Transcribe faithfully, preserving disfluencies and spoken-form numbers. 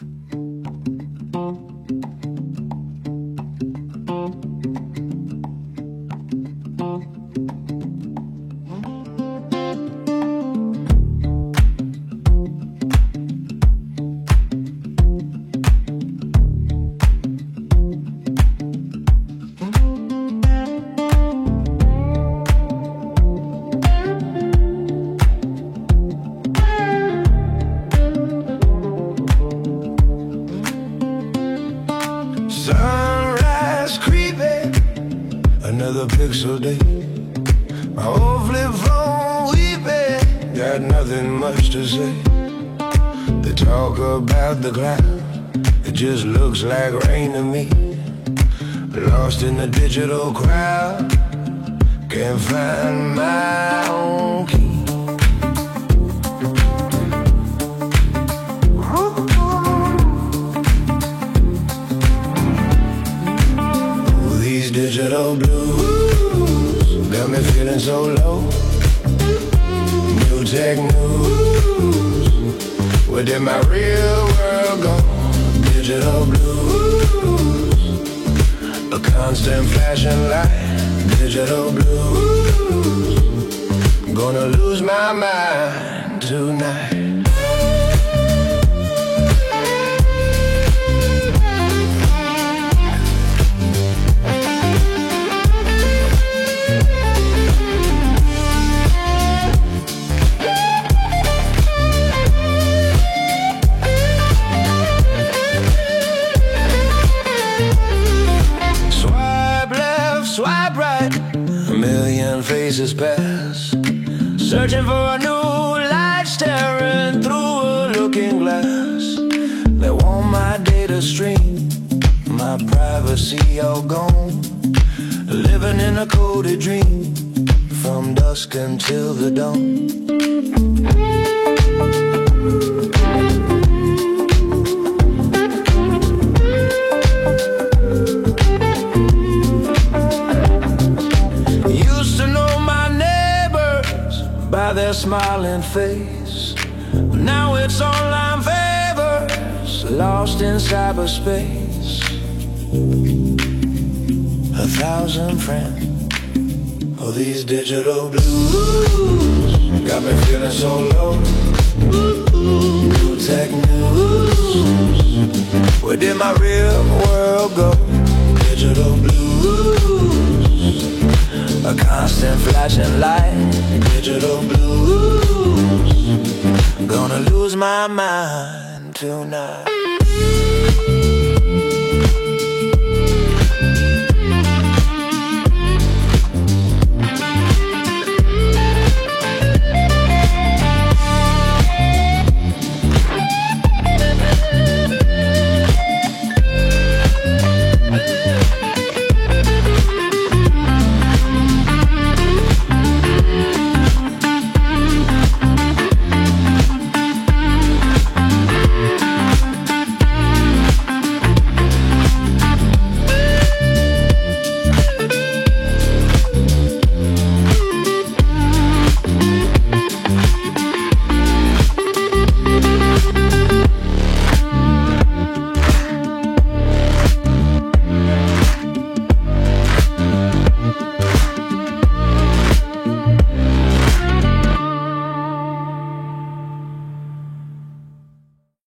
Sunrise creeping, another pixel day. My old flip phone weeping, got nothing much to say. They talk about the cloud, it just looks like rain to me. Lost in the digital crowd, can't find my own key. Digital blues got me feeling so low. New tech news, where did my real world go? Digital blues, a constant flashing light. Digital blues, I'm gonna lose my mind tonight. Swipe right, a million faces pass, searching for a new light, staring through a looking glass. They want my data stream, my privacy all gone, living in a coded dream, from dusk until the dawn. By their smiling face, now it's online favors, lost in cyberspace. A thousand friends, oh these digital blues, got me feeling so low. New tech news, where did my real world go? Digital blues, a constant flashing light. Digital blues, I'm gonna lose my mind tonight.